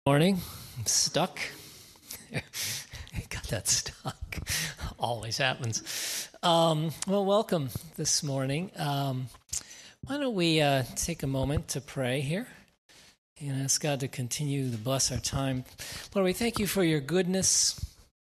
Morning. I'm stuck. Got that stuck. Always happens. Well, welcome this morning. Why don't we take a moment to pray here and ask God to continue to bless our time. Lord, we thank you for your goodness.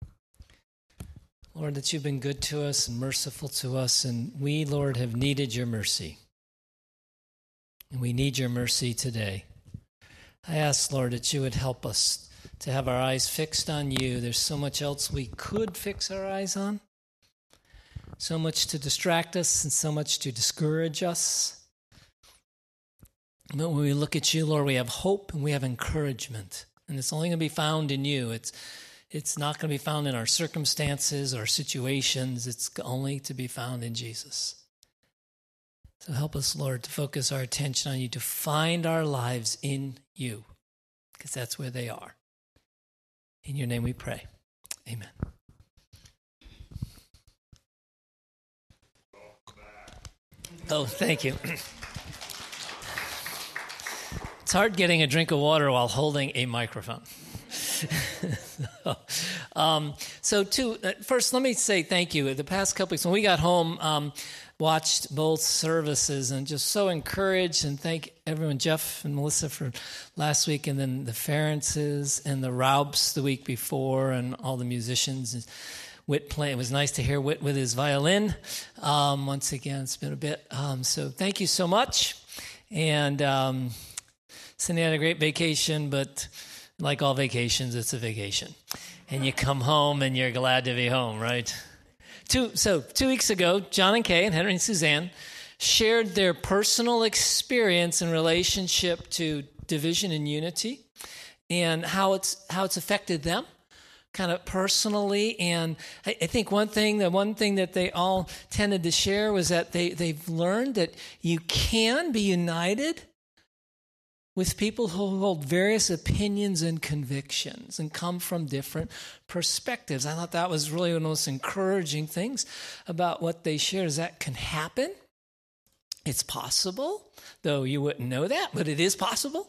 Lord, that you've been good to us and merciful to us, and we, Lord, have needed your mercy. And we need your mercy today. I ask, Lord, that you would help us to have our eyes fixed on you. There's so much else we could fix our eyes on, so much to distract us and so much to discourage us. But when we look at you, Lord, we have hope and we have encouragement, and it's only going to be found in you. It's not going to be found in our circumstances or situations. It's only to be found in Jesus. So help us, Lord, to focus our attention on you, to find our lives in you, because that's where they are. In your name we pray. Amen. Oh, thank you. It's hard getting a drink of water while holding a microphone. First, let me say thank you. The past couple weeks, when we got home, watched both services and just so encouraged, and thank everyone, Jeff and Melissa, for last week, and then the Ferences and the Raups the week before, and all the musicians. Whit playing. It was nice to hear Whit with his violin. Once again, it's been a bit. So thank you so much. And Cindy had a great vacation, but like all vacations, it's a vacation. And you come home and you're glad to be home, right? 2 weeks ago, John and Kay and Henry and Suzanne shared their personal experience in relationship to division and unity and how it's affected them kind of personally. And I think the one thing that they all tended to share was that they've learned that you can be united with people who hold various opinions and convictions and come from different perspectives. I thought that was really one of the most encouraging things about what they shared, is that can happen. It's possible, though you wouldn't know that, but it is possible.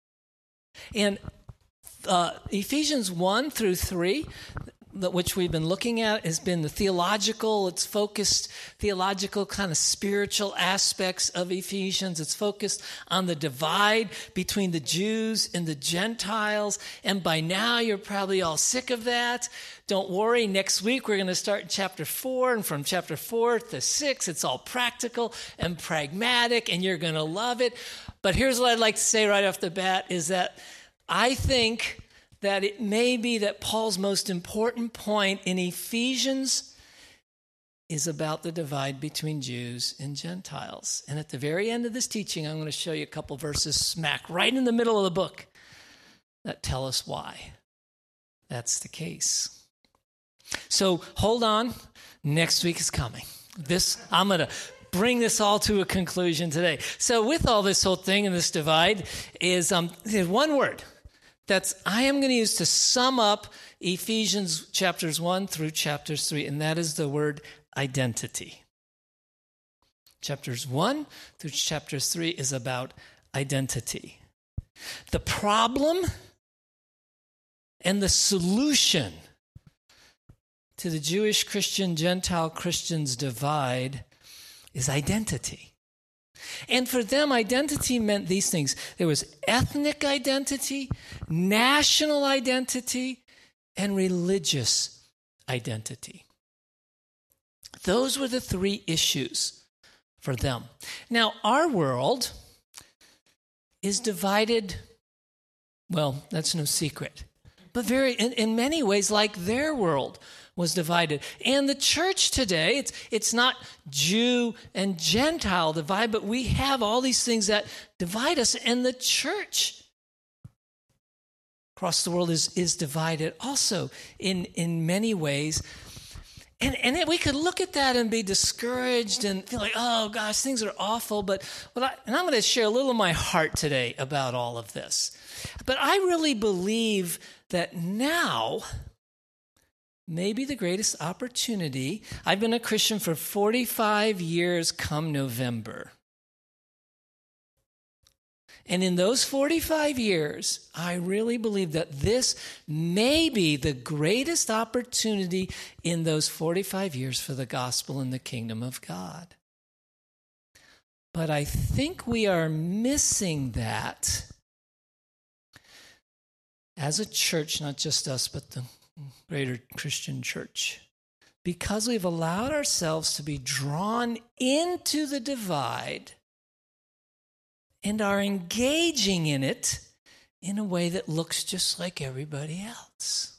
And Ephesians 1 through 3, which we've been looking at, has been it's focused theological kind of spiritual aspects of Ephesians. It's focused on the divide between the Jews and the Gentiles. And by now, you're probably all sick of that. Don't worry. Next week, we're going to start in chapter 4. And from chapter 4 to 6, it's all practical and pragmatic, and you're going to love it. But here's what I'd like to say right off the bat, is that I think that it may be that Paul's most important point in Ephesians is about the divide between Jews and Gentiles. And at the very end of this teaching, I'm going to show you a couple verses smack right in the middle of the book that tell us why that's the case. So hold on. Next week is coming. I'm going to bring this all to a conclusion today. So with all this whole thing and this divide is there's one word I am going to use to sum up Ephesians chapters 1 through chapters 3, and that is the word identity. Chapters 1 through chapters 3 is about identity. The problem and the solution to the Jewish Christian, Gentile Christians divide is identity. And for them, identity meant these things. There was ethnic identity, national identity, and religious identity. Those were the three issues for them. Now, our world is divided, well, that's no secret, but in many ways like their world was divided. And the church today, it's not Jew and Gentile divide, but we have all these things that divide us, and the church across the world is divided also in many ways. And we could look at that and be discouraged and feel like, oh gosh, things are awful. And I'm going to share a little of my heart today about all of this. But I really believe that now may be the greatest opportunity. I've been a Christian for 45 years come November. And in those 45 years, I really believe that this may be the greatest opportunity in those 45 years for the gospel and the kingdom of God. But I think we are missing that as a church, not just us, but the greater Christian church, because we've allowed ourselves to be drawn into the divide and are engaging in it in a way that looks just like everybody else.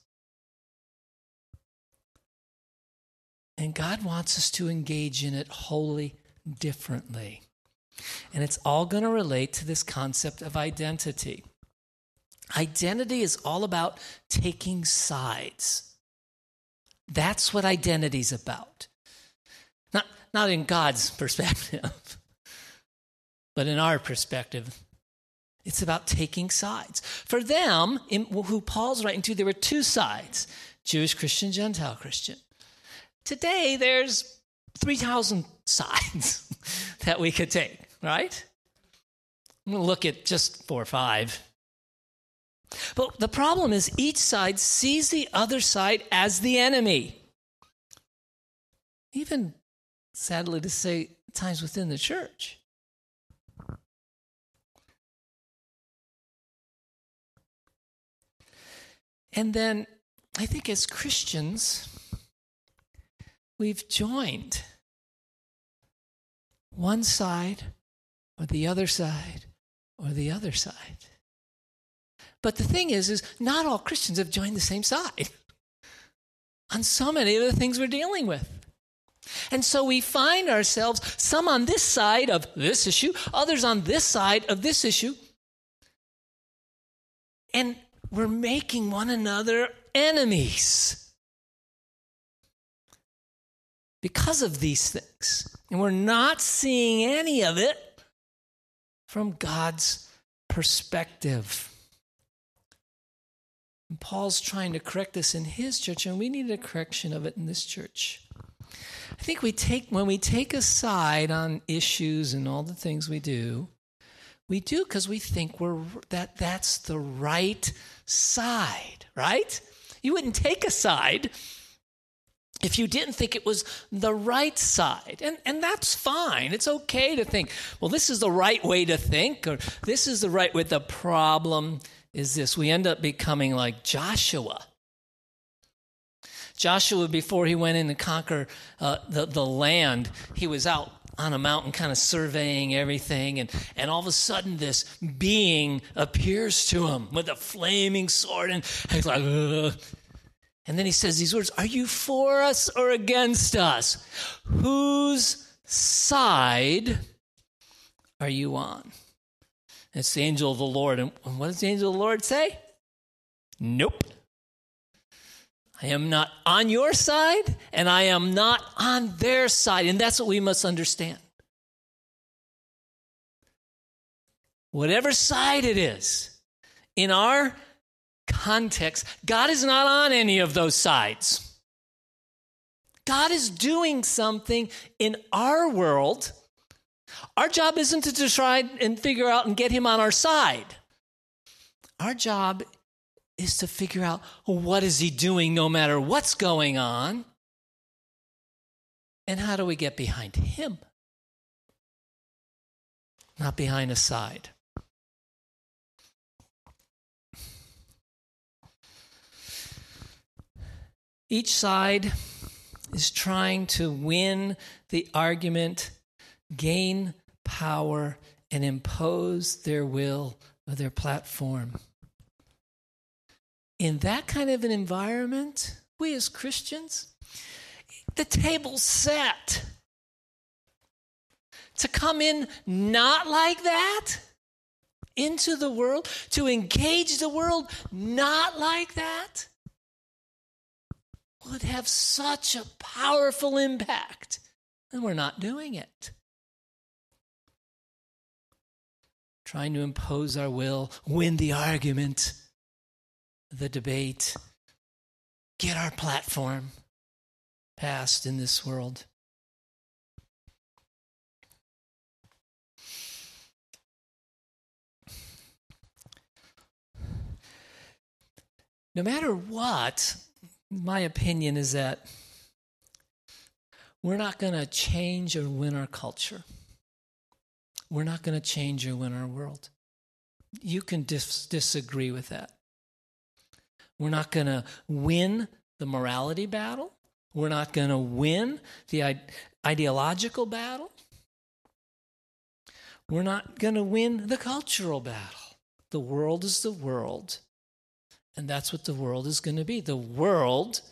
And God wants us to engage in it wholly differently. And it's all going to relate to this concept of identity. Identity is all about taking sides. That's what identity is about. Not in God's perspective, but in our perspective. It's about taking sides. For them, who Paul's writing to, there were two sides, Jewish Christian, Gentile Christian. Today, there's 3,000 sides that we could take, right? I'm going to look at just 4 or 5. But the problem is each side sees the other side as the enemy. Even, sadly to say, at times within the church. And then I think as Christians, we've joined one side or the other side or the other side. But the thing is not all Christians have joined the same side on so many of the things we're dealing with. And so we find ourselves, some on this side of this issue, others on this side of this issue, and we're making one another enemies because of these things. And we're not seeing any of it from God's perspective. And Paul's trying to correct this in his church, and we need a correction of it in this church. I think when we take a side on issues and all the things we do because we think that's the right side, right? You wouldn't take a side if you didn't think it was the right side. And that's fine. It's okay to think, well, this is the right way to think, or this is the right way. The problem is this. We end up becoming like Joshua. Joshua, before he went in to conquer the land, he was out on a mountain kind of surveying everything, and all of a sudden this being appears to him with a flaming sword, and he's like, ugh. And then he says these words, "Are you for us or against us? Whose side are you on?" It's the angel of the Lord. And what does the angel of the Lord say? Nope. I am not on your side, and I am not on their side. And that's what we must understand. Whatever side it is, in our context, God is not on any of those sides. God is doing something in our world. Our job isn't to try and figure out and get him on our side. Our job is to figure out, what is he doing no matter what's going on, and how do we get behind him, not behind a side. Each side is trying to win the argument, gain power, and impose their will or their platform. In that kind of an environment, we as Christians, the table's set. To come in not like that into the world, to engage the world not like that, would have such a powerful impact. And we're not doing it. Trying to impose our will, win the argument, the debate, get our platform passed in this world. no matter what, my opinion is that we're not going to change or win our culture. We're not going to change or win our world. You can disagree with that. We're not going to win the morality battle. We're not going to win the ideological battle. We're not going to win the cultural battle. The world is the world, and that's what the world is going to be. The world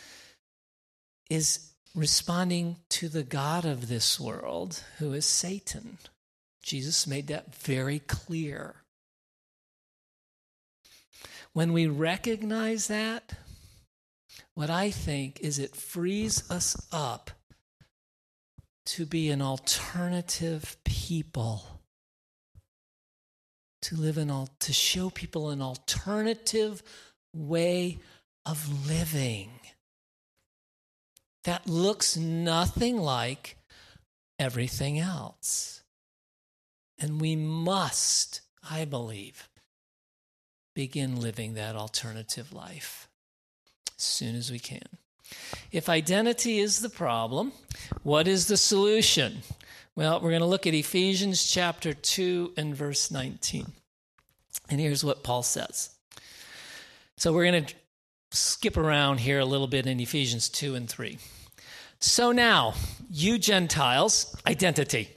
is responding to the God of this world, who is Satan. Jesus made that very clear. When we recognize that, what I think is it frees us up to be an alternative people, to show people an alternative way of living that looks nothing like everything else. And we must, I believe, begin living that alternative life as soon as we can. If identity is the problem, what is the solution? Well, we're going to look at Ephesians chapter 2 and verse 19. And here's what Paul says. So we're going to skip around here a little bit in Ephesians 2 and 3. So now, you Gentiles, identity.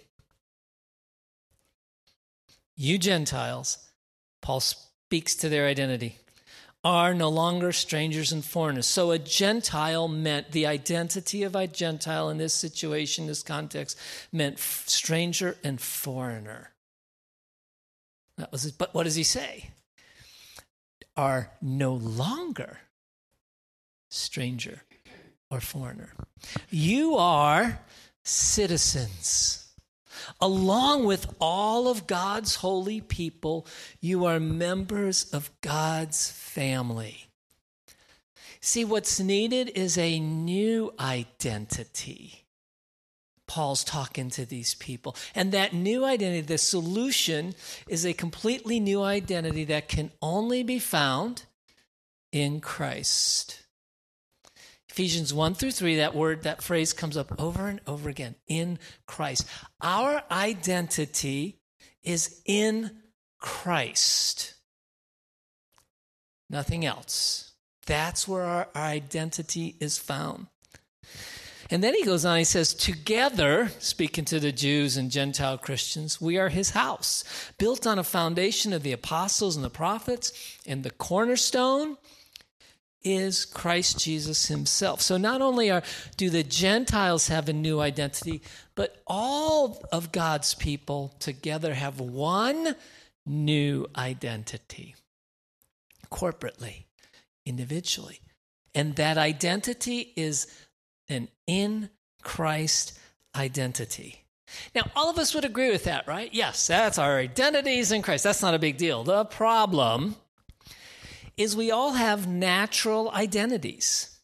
You Gentiles, Paul speaks to their identity, are no longer strangers and foreigners. So a Gentile meant, the identity of a Gentile in this situation, this context, meant stranger and foreigner. That was it. But what does he say? Are no longer stranger or foreigner. You are citizens. Along with all of God's holy people, you are members of God's family. See, what's needed is a new identity. Paul's talking to these people. And that new identity, the solution, is a completely new identity that can only be found in Christ. Ephesians 1 through 3, that phrase comes up over and over again, in Christ. Our identity is in Christ. Nothing else. That's where our identity is found. And then he goes on, he says, together, speaking to the Jews and Gentile Christians, we are his house, built on a foundation of the apostles and the prophets, and the cornerstone is Christ Jesus himself. So not only do the Gentiles have a new identity, but all of God's people together have one new identity, corporately, individually. And that identity is an in Christ identity. Now, all of us would agree with that, right? Yes, that's our identities in Christ. That's not a big deal. The problem is we all have natural identities.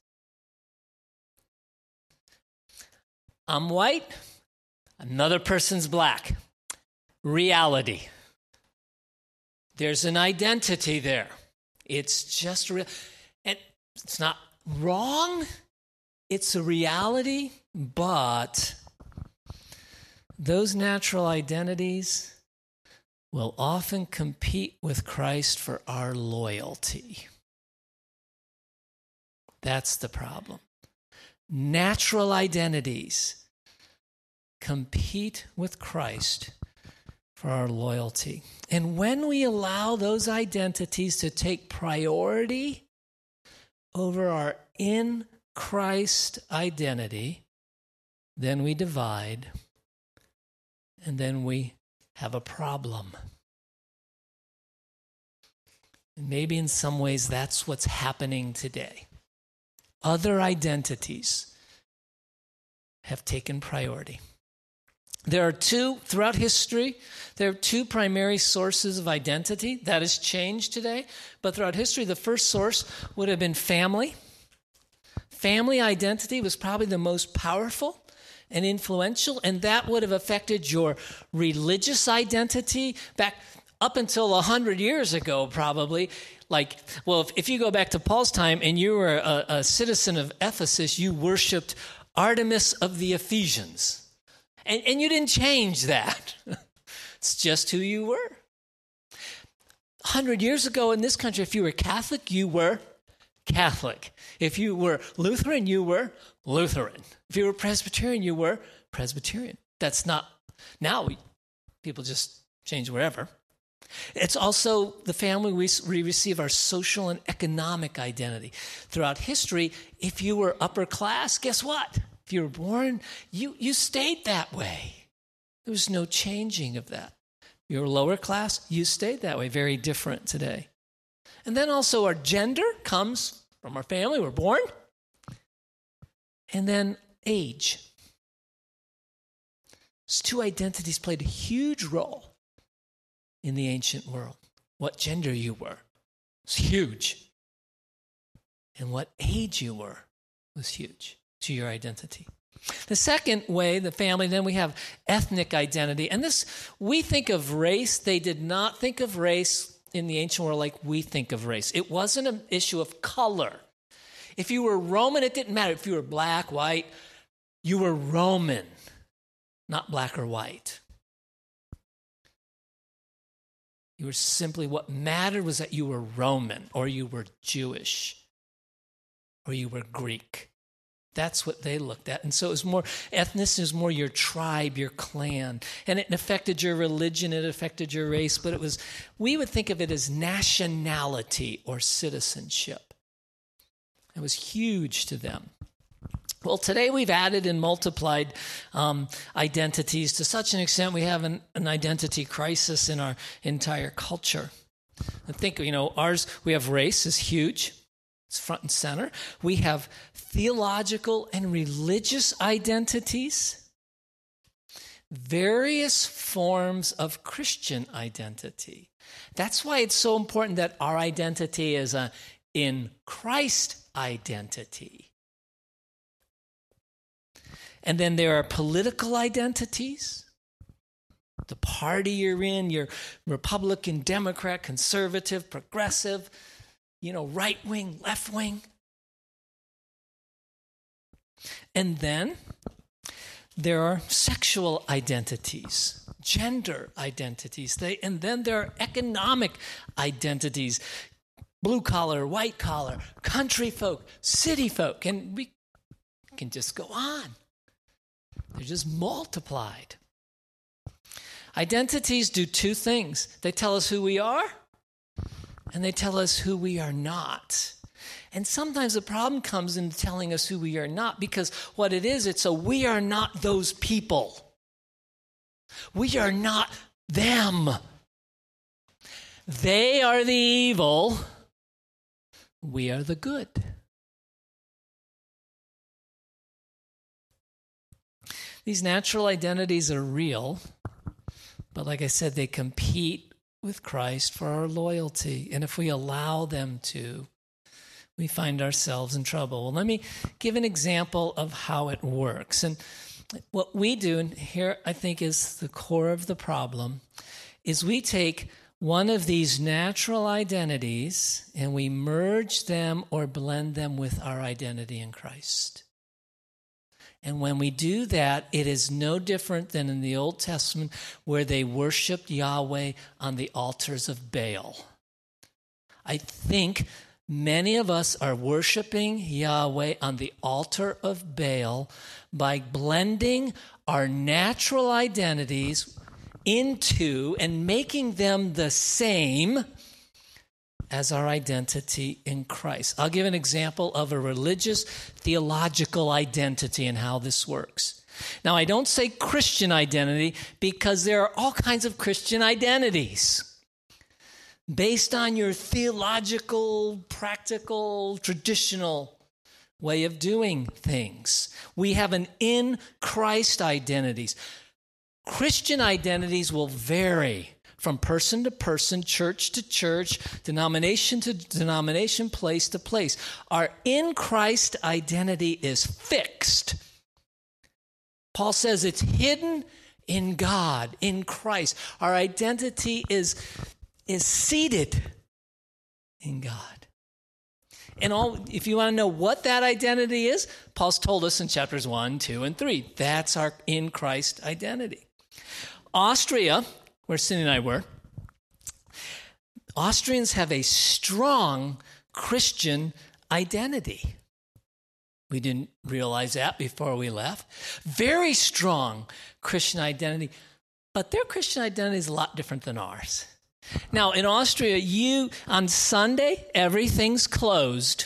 I'm white, another person's black. Reality. There's an identity there. It's just real. And it's not wrong. It's a reality, but those natural identities will often compete with Christ for our loyalty. That's the problem. Natural identities compete with Christ for our loyalty. And when we allow those identities to take priority over our in Christ identity, then we divide, and then we have a problem. And maybe in some ways that's what's happening today. Other identities have taken priority. Throughout history, there are two primary sources of identity. That has changed today. But throughout history, the first source would have been family. Family identity was probably the most powerful and influential, and that would have affected your religious identity. Back up until 100 years ago, probably, if you go back to Paul's time and you were a citizen of Ephesus, you worshiped Artemis of the Ephesians. And you didn't change that. It's just who you were. 100 years ago in this country, if you were Catholic, you were Catholic. If you were Lutheran, you were Lutheran. If you were Presbyterian, you were Presbyterian. That's not, now people just change wherever. It's also the family we receive our social and economic identity. Throughout history, if you were upper class, guess what? If you were born, you stayed that way. There was no changing of that. You were lower class, you stayed that way. Very different today. And then also our gender comes from our family, we're born. And then age. These two identities played a huge role in the ancient world. What gender you were was huge. And what age you were was huge to your identity. The second way, the family, then we have ethnic identity. And this, we think of race. They did not think of race in the ancient world like we think of race. It wasn't an issue of color. If you were Roman, it didn't matter. If you were black, white, you were Roman, not black or white. You were simply, what mattered was that you were Roman, or you were Jewish, or you were Greek. That's what they looked at. And so it was more, ethnicity is more your tribe, your clan. And it affected your religion, it affected your race, but it was, we would think of it as nationality or citizenship. It was huge to them. Well, today we've added and multiplied identities to such an extent we have an identity crisis in our entire culture. I think, ours, we have race is huge. It's front and center. We have theological and religious identities, various forms of Christian identity. That's why it's so important that our identity is a in Christ identity. And then there are political identities. The party you're in, you're Republican, Democrat, conservative, progressive, right wing, left wing. And then there are sexual identities, gender identities, and then there are economic identities, blue collar, white collar, country folk, city folk, and we can just go on. They're just multiplied. Identities do two things. They tell us who we are, and they tell us who we are not. And sometimes the problem comes in telling us who we are not, because what it is, it's we are not those people. We are not them. They are the evil. We are the good. These natural identities are real, but like I said, they compete with Christ for our loyalty. And if we allow them to, we find ourselves in trouble. Well, let me give an example of how it works. And what we do, and here I think is the core of the problem, is we take one of these natural identities and we merge them or blend them with our identity in Christ. And when we do that, it is no different than in the Old Testament where they worshiped Yahweh on the altars of Baal. I think many of us are worshiping Yahweh on the altar of Baal by blending our natural identities into and making them the same as our identity in Christ. I'll give an example of a religious theological identity and how this works. Now, I don't say Christian identity because there are all kinds of Christian identities based on your theological, practical, traditional way of doing things. We have an in Christ identities. Christian identities will vary from person to person, church to church, denomination to denomination, place to place. Our in Christ identity is fixed. Paul says it's hidden in God, in Christ. Our identity is is seated in God. And if you want to know what that identity is, Paul's told us in chapters 1, 2, and 3. That's our in Christ identity. Austria, where Cindy and I were, Austrians have a strong Christian identity. We didn't realize that before we left. Very strong Christian identity. But their Christian identity is a lot different than ours. Now, in Austria, on Sunday, everything's closed.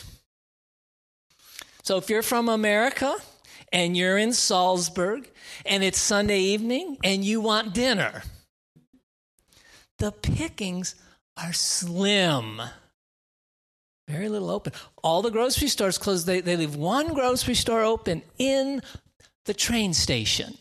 So if you're from America and you're in Salzburg and it's Sunday evening and you want dinner, the pickings are slim. Very little open. All the grocery stores closed. They leave one grocery store open in the train station.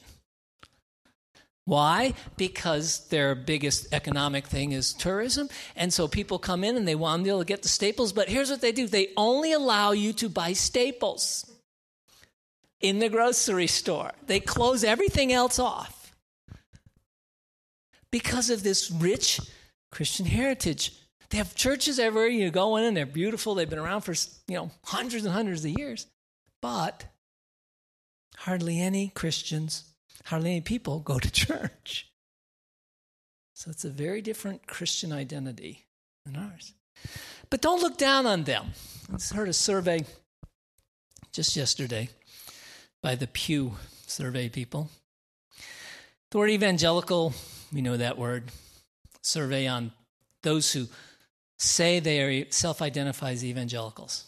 Why? Because their biggest economic thing is tourism. And so people come in and they want to be able to get the staples. But here's what they do. They only allow you to buy staples in the grocery store. They close everything else off because of this rich Christian heritage. They have churches everywhere. You go in and they're beautiful. They've been around for, hundreds and hundreds of years. But hardly any Christians, hardly any people go to church. So it's a very different Christian identity than ours. But don't look down on them. I just heard a survey just yesterday by the Pew survey people. The word evangelical, we know that word. Survey on those who say they self-identify as evangelicals.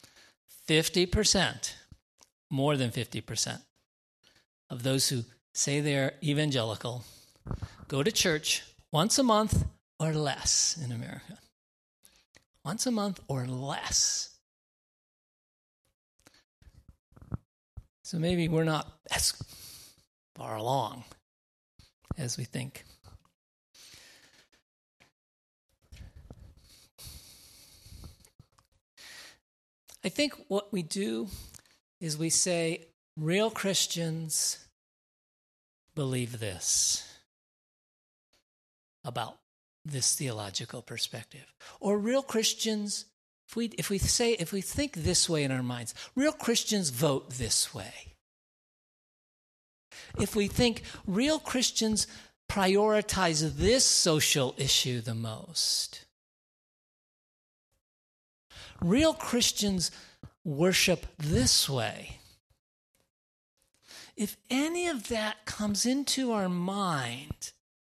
50%, more than 50% of those who say they're evangelical go to church once a month or less in America. Once a month or less. So maybe we're not as far along as we think. I think what we do is we say, real Christians believe this about this theological perspective. Or real Christians, if we think this way in our minds, real Christians vote this way. If we think real Christians prioritize this social issue the most. Real Christians worship this way. If any of that comes into our mind,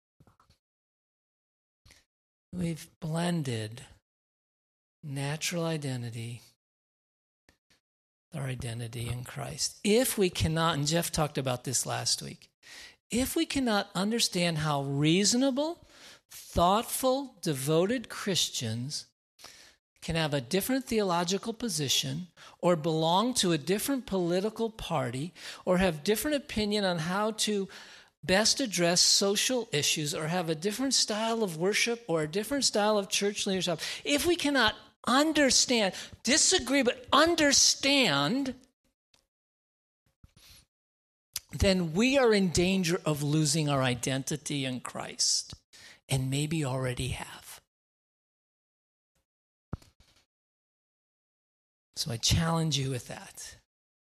we've blended natural identity with our identity in Christ. If we cannot, and Jeff talked about this last week, if we cannot understand how reasonable, thoughtful, devoted Christians can have a different theological position or belong to a different political party or have different opinion on how to best address social issues or have a different style of worship or a different style of church leadership, if we cannot understand, disagree, but understand, then we are in danger of losing our identity in Christ, and maybe already have. So I challenge you with that.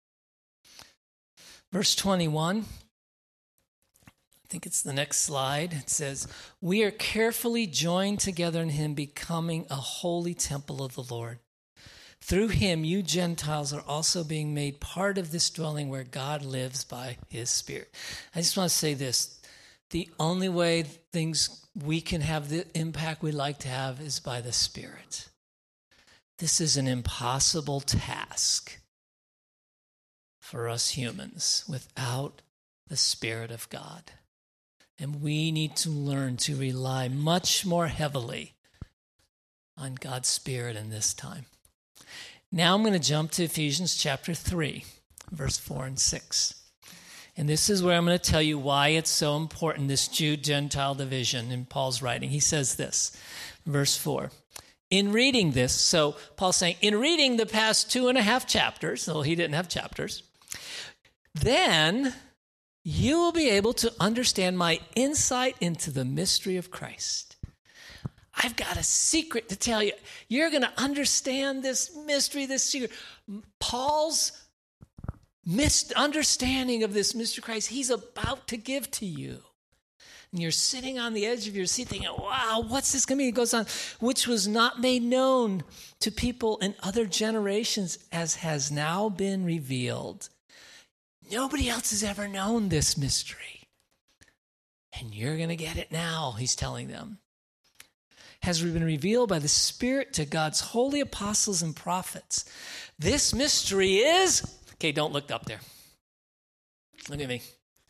Verse 21, I think it's the next slide. It says, we are carefully joined together in him, becoming a holy temple of the Lord. Through him, you Gentiles are also being made part of this dwelling where God lives by his Spirit. I just want to say this. The only way we can have the impact we'd like to have is by the Spirit. This is an impossible task for us humans without the Spirit of God. And we need to learn to rely much more heavily on God's Spirit in this time. Now I'm going to jump to Ephesians chapter 3, verse 4 and 6. And this is where I'm going to tell you why it's so important, this Jew-Gentile division in Paul's writing. He says this, verse 4. In reading this, so Paul's saying, in reading the past 2.5 chapters, well, he didn't have chapters, then you will be able to understand my insight into the mystery of Christ. I've got a secret to tell you. You're going to understand this mystery, this secret. Paul's misunderstanding of this mystery Christ, he's about to give to you. And you're sitting on the edge of your seat thinking, wow, what's this going to be? It goes on, which was not made known to people in other generations as has now been revealed. Nobody else has ever known this mystery. And you're going to get it now, he's telling them. Has been revealed by the Spirit to God's holy apostles and prophets. This mystery is, okay, don't look up there. Look at me.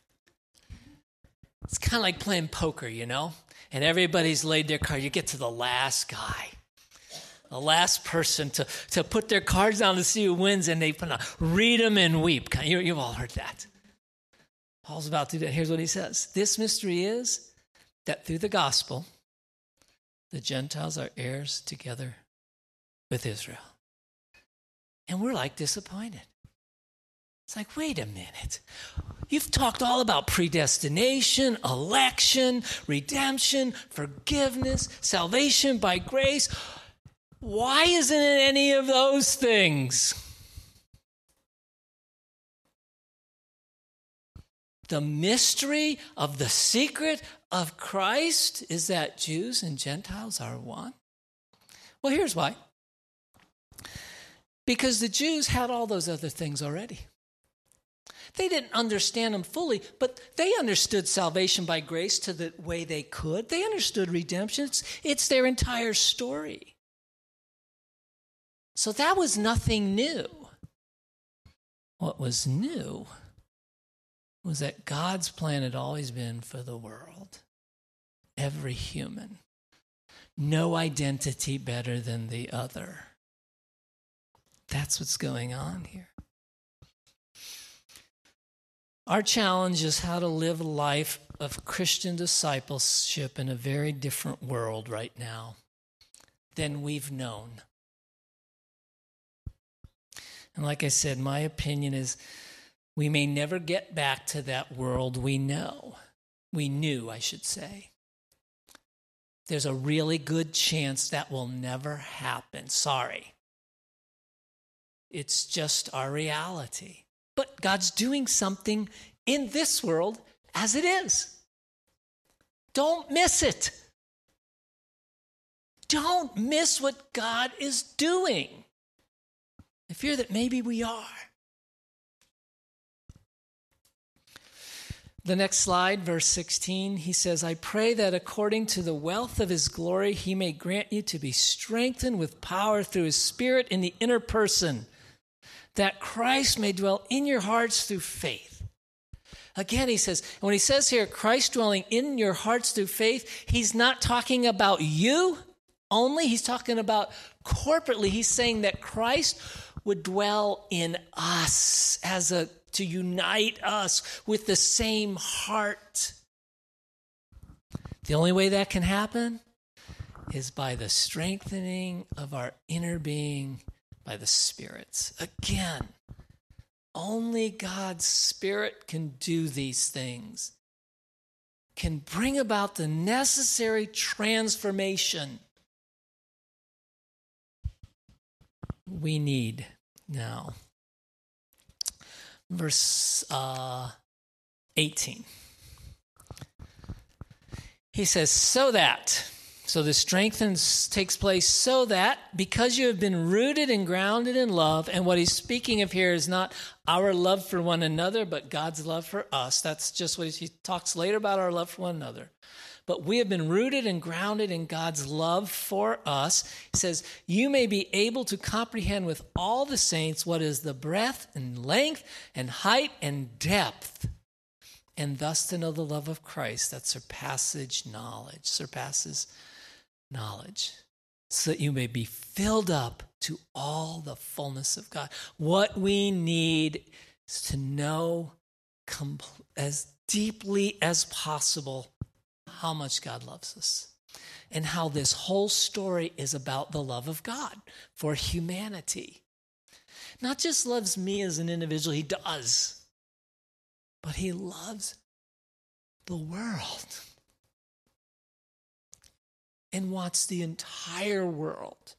It's kind of like playing poker, you know? And everybody's laid their card. You get to the last guy, the last person to put their cards down to see who wins, and they read them and weep. You've all heard that. Paul's about to do that. Here's what he says. This mystery is that through the gospel, the Gentiles are heirs together with Israel. And we're like disappointed. It's like, wait a minute. You've talked all about predestination, election, redemption, forgiveness, salvation by grace. Why isn't it any of those things? The mystery of the secret of Christ is that Jews and Gentiles are one. Well, here's why. Because the Jews had all those other things already. They didn't understand them fully, but they understood salvation by grace to the way they could. They understood redemption. It's their entire story. So that was nothing new. What was new was that God's plan had always been for the world, every human. No identity better than the other. That's what's going on here. Our challenge is how to live a life of Christian discipleship in a very different world right now than we've known. And like I said, my opinion is we may never get back to that world we know. We knew, I should say. There's a really good chance that will never happen. Sorry. It's just our reality. But God's doing something in this world as it is. Don't miss it. Don't miss what God is doing. I fear that maybe we are. The next slide, verse 16, he says, I pray that according to the wealth of his glory, he may grant you to be strengthened with power through his Spirit in the inner person, that Christ may dwell in your hearts through faith. Again, he says, when he says here, Christ dwelling in your hearts through faith, he's not talking about you only. He's talking about corporately. He's saying that Christ would dwell in us to unite us with the same heart. The only way that can happen is by the strengthening of our inner being by the Spirit. Again, only God's Spirit can do these things, can bring about the necessary transformation we need now. Verse 18. He says, so the strength takes place so that because you have been rooted and grounded in love, and what he's speaking of here is not our love for one another, but God's love for us. That's just what he talks later about, our love for one another. But we have been rooted and grounded in God's love for us. He says, you may be able to comprehend with all the saints what is the breadth and length and height and depth, and thus to know the love of Christ that surpasses knowledge, so that you may be filled up to all the fullness of God. What we need is to know as deeply as possible how much God loves us and how this whole story is about the love of God for humanity. Not just loves me as an individual, he does, but he loves the world. and wants the entire world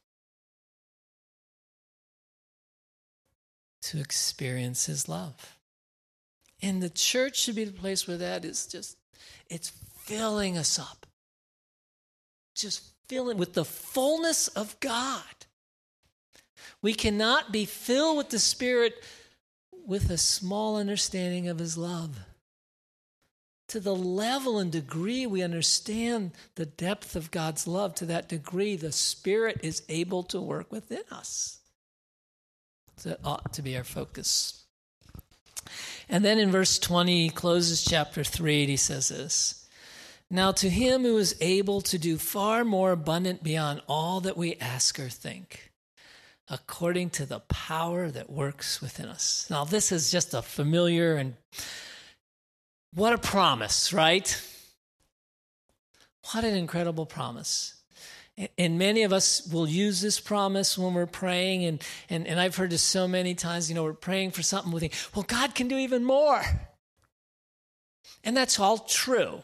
to experience his love. And the church should be the place where that is just, it's filling us up. Just filling with the fullness of God. We cannot be filled with the Spirit with a small understanding of his love. To the level and degree we understand the depth of God's love, to that degree the Spirit is able to work within us. That ought to be our focus. And then in verse 20, he closes chapter 3, and he says this, "Now to him who is able to do far more abundant beyond all that we ask or think, according to the power that works within us." Now this is just a familiar and what a promise, right? What an incredible promise. And many of us will use this promise when we're praying, and I've heard this so many times, we're praying for something, we think, well, God can do even more. And that's all true.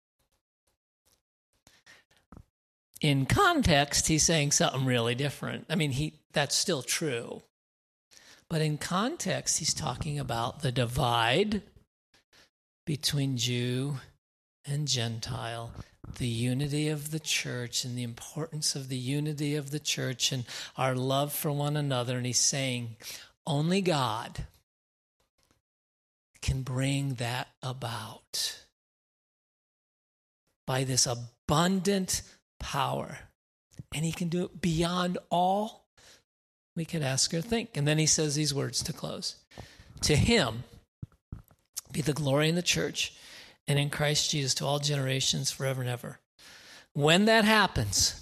In context, he's saying something really different. I mean, that's still true. But in context, he's talking about the divide between Jew and Gentile, the unity of the church and the importance of the unity of the church and our love for one another. And he's saying only God can bring that about by this abundant power. And he can do it beyond all we could ask or think. And then he says these words to close. To him be the glory in the church and in Christ Jesus to all generations forever and ever. When that happens,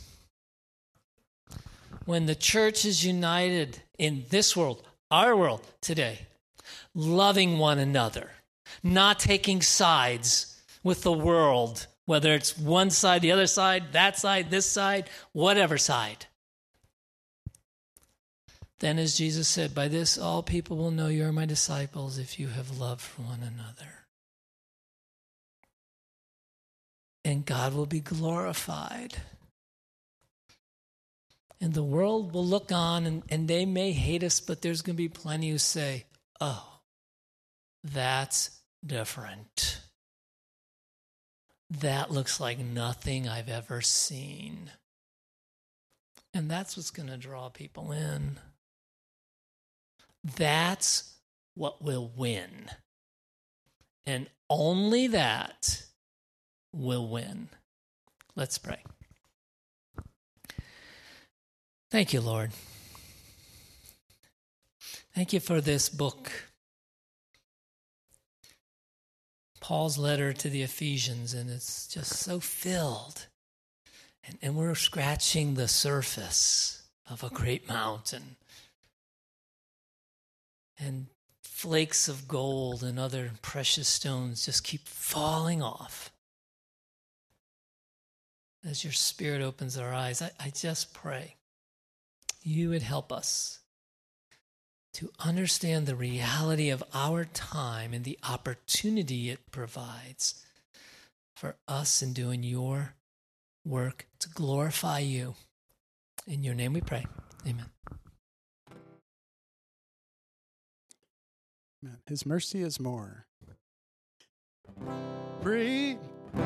when the church is united in this world, our world today, loving one another, not taking sides with the world, whether it's one side, the other side, that side, this side, whatever side. Then as Jesus said, by this all people will know you are my disciples if you have love for one another. And God will be glorified. And the world will look on and they may hate us, but there's going to be plenty who say, oh, that's different. That looks like nothing I've ever seen. And that's what's going to draw people in. That's what will win. And only that will win. Let's pray. Thank you, Lord. Thank you for this book. Paul's letter to the Ephesians, and it's just so filled. And we're scratching the surface of a great mountain. And flakes of gold and other precious stones just keep falling off. As your Spirit opens our eyes, I just pray you would help us to understand the reality of our time and the opportunity it provides for us in doing your work to glorify you. In your name we pray. Amen. His mercy is more. Breathe.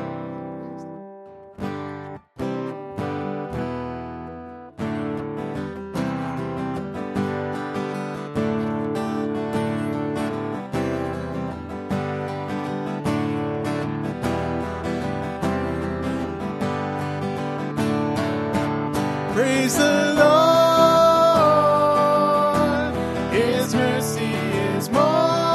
Praise the Lord. His mercy is more.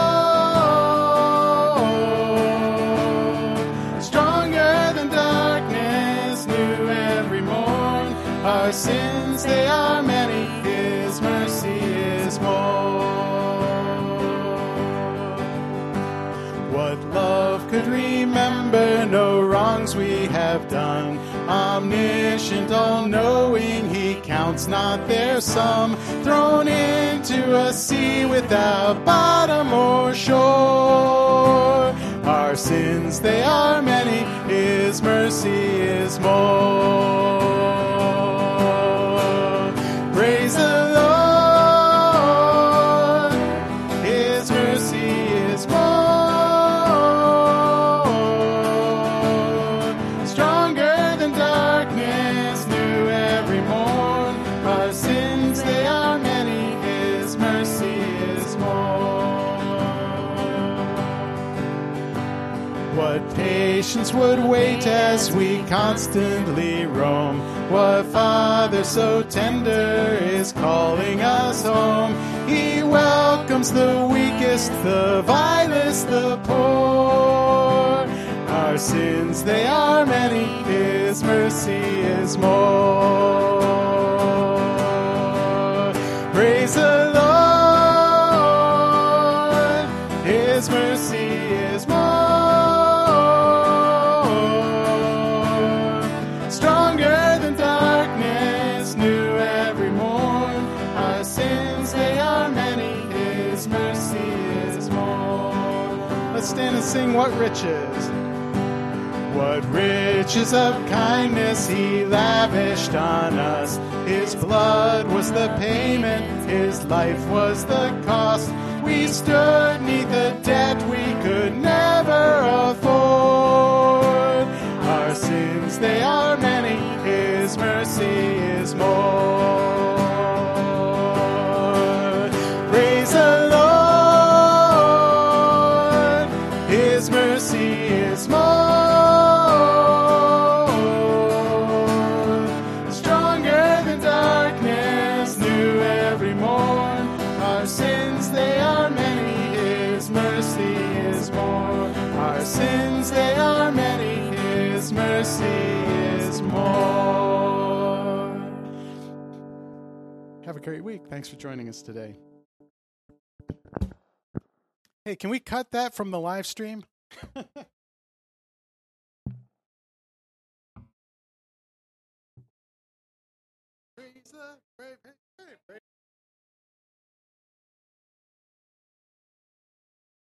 Stronger than darkness, new every morn. Our sins, they are many. His mercy is more. What love could remember, no wrongs we have done. Omniscient, all-knowing, he counts not their sum. Thrown into a sea without bottom or shore. Our sins, they are many, His mercy is more. Praise the Lord, His mercy is more. Stronger than darkness, new every morn. Our sins, they are many, His mercy is more. What patience would wait as we constantly roam. What Father so tender is calling us home. He welcomes the weakest, the vilest, the poor. Our sins, they are many, His mercy is more. Praise the Lord, His mercy is more. Stronger than darkness, new every morn. Our sins, they are many, His mercy is more. Let's stand and sing What Riches. What riches of kindness He lavished on us. His blood was the payment, His life was the cost. We stood 'neath a debt we could never afford. Our sins, they are many, His mercy is more. Praise the Lord, His mercy is more. Stronger than darkness, new every morn. Our sins, they are many, His mercy is more. Our sins, they are many, His mercy is more. Have a great week. Thanks for joining us today. Hey, can we cut that from the live stream? Praise the